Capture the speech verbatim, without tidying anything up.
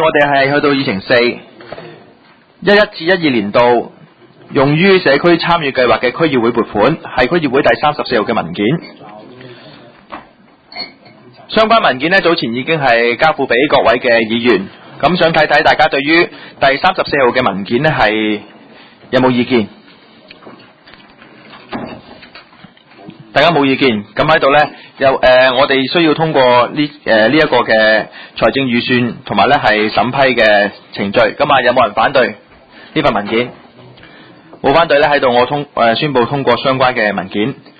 我哋係去到議程四，一一至一二年度用於社區參與計劃嘅區議會撥款，係區議會第三十四號嘅文件。相關文件呢，早前已經係交付俾各位嘅議員，咁想睇睇大家對於第三十四號嘅文件呢係有冇意見？大家冇意見，咁喺度呢，有誒、呃，我哋需要通過呢誒呢一個嘅財政預算同埋呢係審批嘅程序。咁啊，有冇人反對呢份文件？冇反對呢，喺度我通誒、呃、宣佈通過相關嘅文件。